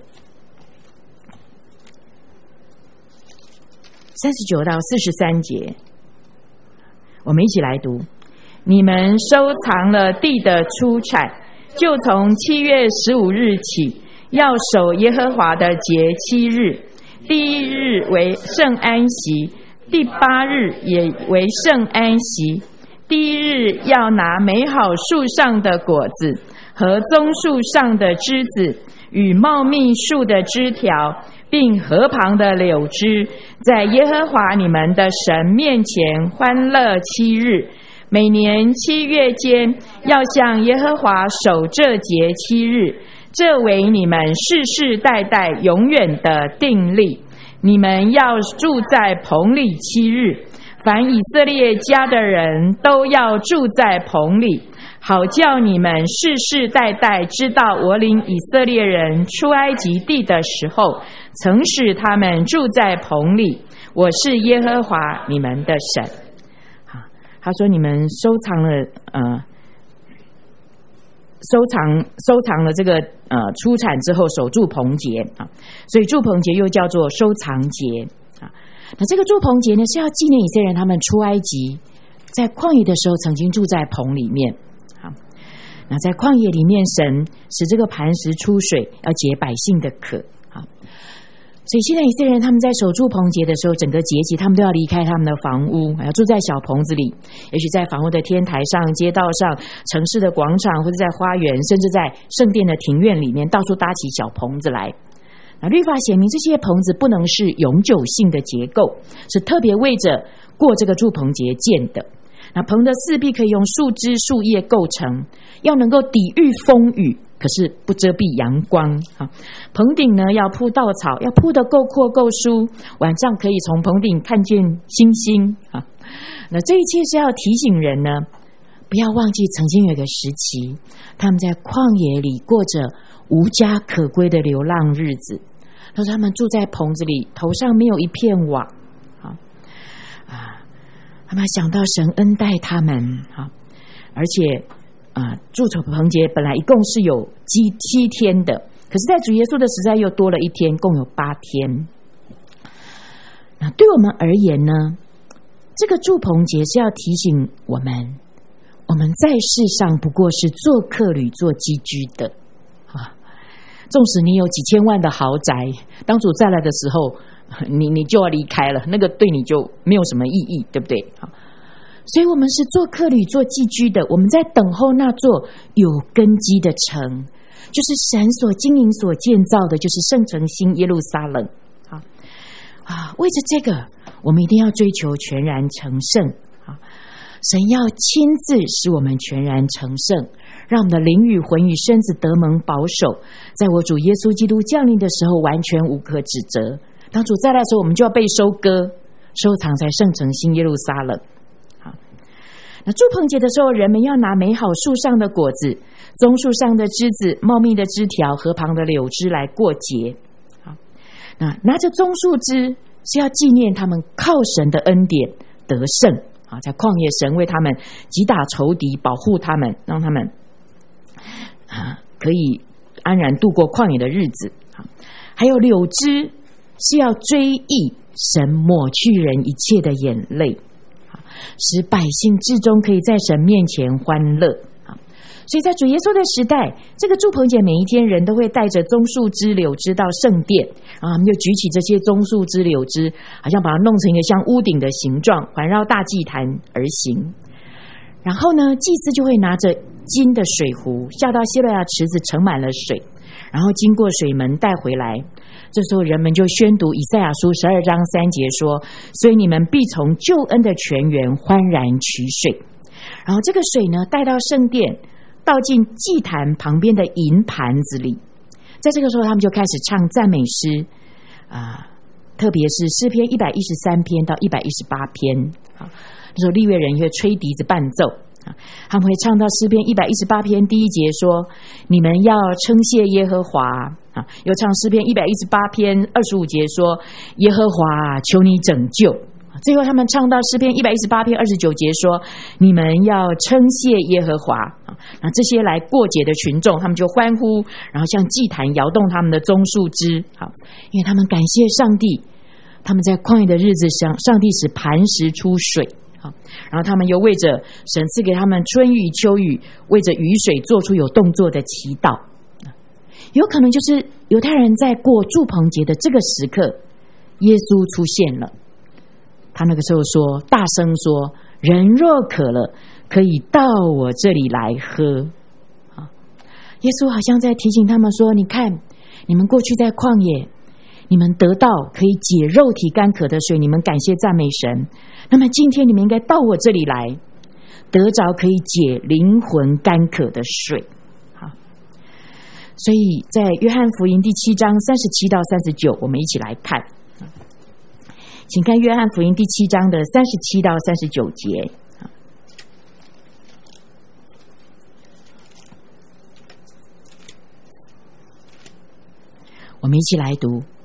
，39到43节，我们一起来读。你们收藏了地的出产，就从7月15日起，要守耶和华的节7日。第1日为圣安息，第8日也为圣安息。第1日要拿美好树上的果子和棕树上的枝子与茂密树的枝条，并河旁的柳枝，在耶和华你们的神面前欢乐7日。每年7月间，要向耶和华守这节7日，这为你们世世代代永远的定例。你们要住在棚里7日，凡以色列家的人都要住在棚里，好叫你们世世代代知道我领以色列人出埃及地的时候，曾使他们住在棚里。 我是耶和华你们的神。好，他说你们收藏了这个出产之后守住棚节啊，所以住棚节又叫做收藏节啊。那这个住棚节呢，是要纪念以色列人他们出埃及在旷野的时候曾经住在棚里面。好，那在旷野里面，神使这个磐石出水，要解百姓的渴。好，所以现在以色列人他们在守住棚节的时候，整个节期他们都要离开他们的房屋，要住在小棚子里，也许在房屋的天台上、街道上、城市的广场，或者在花园，甚至在圣殿的庭院里面，到处搭起小棚子来。那律法写明，这些棚子不能是永久性的结构，是特别为着过这个住棚节建的。那棚的四壁可以用树枝、树叶构成，要能够抵御风雨，可是不遮蔽阳光啊。棚顶呢要铺稻草，要铺得够阔够疏，晚上可以从棚顶看见星星啊。那这一切是要提醒人呢，不要忘记曾经有一个时期，他们在旷野里过着无家可归的流浪日子，都是他们住在棚子里，头上没有一片瓦他们想到神恩待他们而且住棚节本来一共是有7天的，可是在主耶稣的时代又多了1天，共有8天。那对我们而言呢，这个住棚节是要提醒我们在世上不过是做客旅、做寄居的纵使你有几千万的豪宅，当主再来的时候，你就要离开了，那个对你就没有什么意义，对不对？所以我们是做客旅、做寄居的，我们在等候那座有根基的城，就是神所经营、所建造的，就是圣城新耶路撒冷。为着这个，我们一定要追求全然成圣。神要亲自使我们全然成圣，让我们的灵与魂与身子得蒙保守，在我主耶稣基督降临的时候完全无可指责。当主再来的时候，我们就要被收割，收藏在圣城新耶路撒冷。那住棚节的时候，人们要拿美好树上的果子、棕树上的枝子、茂密的枝条、河旁的柳枝来过节。那拿着棕树枝是要纪念他们靠神的恩典得胜在旷野神为他们击打仇敌，保护他们，让他们可以安然度过旷野的日子。还有柳枝是要追忆神抹去人一切的眼泪，使百姓至终可以在神面前欢乐。所以在主耶稣的时代，这个住棚节每一天人都会带着棕树枝、柳枝到圣殿，他们就举起这些棕树枝、柳枝，好像把它弄成一个像屋顶的形状，环绕大祭坛而行。然后呢，祭司就会拿着金的水壶下到希罗亚池子，盛满了水，然后经过水门带回来。这时候人们就宣读以赛亚书12章3节说，所以你们必从救恩的泉源欢然取水。然后这个水呢，带到圣殿，倒进祭坛旁边的银盘子里。在这个时候他们就开始唱赞美诗特别是诗篇113篇到118篇那时候利未人会吹笛子伴奏他们会唱到诗篇118篇第1节说，你们要称谢耶和华又唱诗篇118篇25节说，耶和华求你拯救。最后他们唱到诗篇118篇29节说，你们要称谢耶和华。那这些来过节的群众，他们就欢呼，然后向祭坛摇动他们的棕树枝，因为他们感谢上帝，他们在旷野的日子上，上帝使磐石出水，然后他们又为着神赐给他们春雨秋雨，为着雨水做出有动作的祈祷。有可能就是犹太人在过住棚节的这个时刻，耶稣出现了。他那个时候说，大声说，人若渴了，可以到我这里来喝。耶稣好像在提醒他们说，你看，你们过去在旷野，你们得到可以解肉体干渴的水，你们感谢赞美神。那么今天你们应该到我这里来，得着可以解灵魂干渴的水。所以在约翰福音第7章37到39，我们一起来看。请看约翰福音第7章的37到39节。我们一起来读。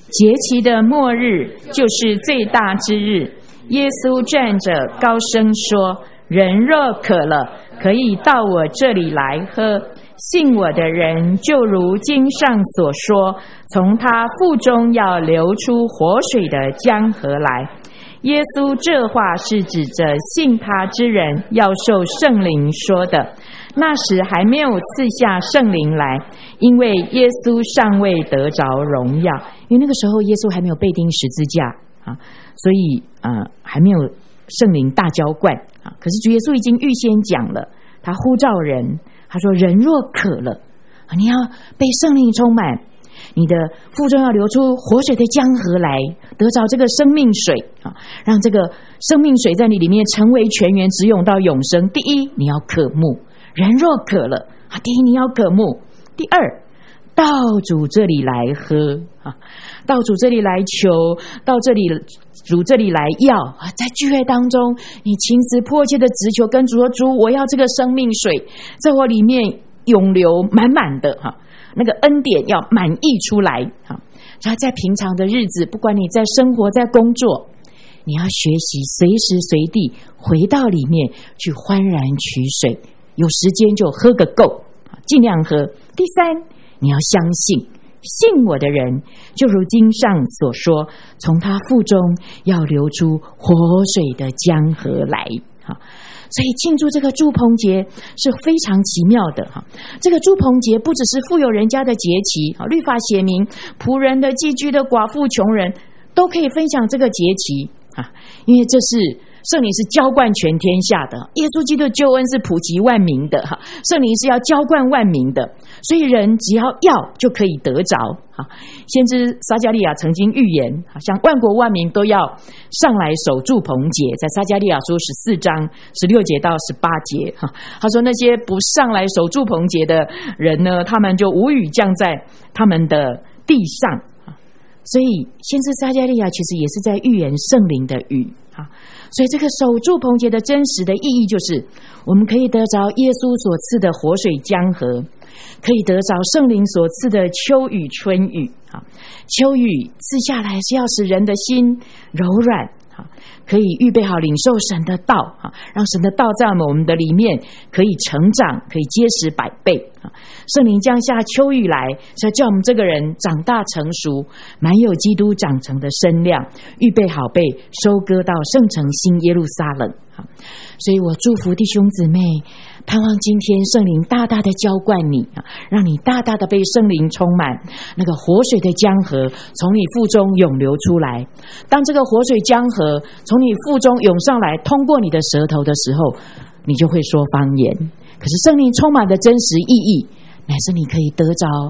节期的末日就是最大之日。耶稣站着高声说：人若渴了，可以到我这里来喝。信我的人，就如经上所说，从他腹中要流出活水的江河来。耶稣这话是指着信他之人要受圣灵说的。那时还没有赐下圣灵来，因为耶稣尚未得着荣耀，因为那个时候耶稣还没有被钉十字架啊，所以还没有圣灵大浇灌啊。可是主耶稣已经预先讲了，他呼召人，他说：人若渴了，你要被圣灵充满，你的腹中要流出活水的江河来，得着这个生命水啊，让这个生命水在你里面成为泉源，直涌到永生。第一，你要渴慕。人若渴了啊，第一你要渴慕，第二到主这里来喝啊，到主这里来求，到这里主这里来要啊，在聚会当中，你情思迫切的直求，跟主说：主，我要这个生命水在我里面涌流满满的哈，那个恩典要满溢出来哈。然后在平常的日子，不管你在生活在工作，你要学习随时随地回到里面去欢然取水。有时间就喝个够，尽量喝。第三，你要相信，信我的人，就如经上所说，从他腹中要流出活水的江河来。所以庆祝这个住棚节是非常奇妙的。这个住棚节不只是富有人家的节期，律法写明仆人的、寄居的、寡妇、穷人都可以分享这个节期，因为这是圣灵是浇灌全天下的，耶稣基督救恩是普及万民的，圣灵是要浇灌万民的，所以人只要就可以得着。先知撒迦利亚曾经预言，像万国万民都要上来守住棚节，在撒迦利亚书14章16节到18节，他说那些不上来守住棚节的人呢，他们就无雨降在他们的地上。所以先知撒迦利亚其实也是在预言圣灵的雨。所以这个守住棚节的真实的意义，就是我们可以得着耶稣所赐的活水江河，可以得着圣灵所赐的秋雨春雨。秋雨赐下来是要使人的心柔软，可以预备好领受神的道，让神的道在我们的里面可以成长，可以结实100倍。圣灵降下秋雨来，是要叫我们这个人长大成熟，满有基督长成的身量，预备好被收割到圣城新耶路撒冷。所以我祝福弟兄姊妹，盼望今天圣灵大大的浇灌你，让你大大的被圣灵充满，那个活水的江河从你腹中涌流出来。当这个活水江河从你腹中涌上来，通过你的舌头的时候，你就会说方言。可是圣灵充满的真实意义，乃是你可以得着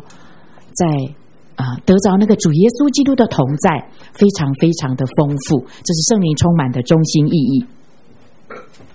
那个主耶稣基督的同在，非常非常的丰富。这是圣灵充满的中心意义。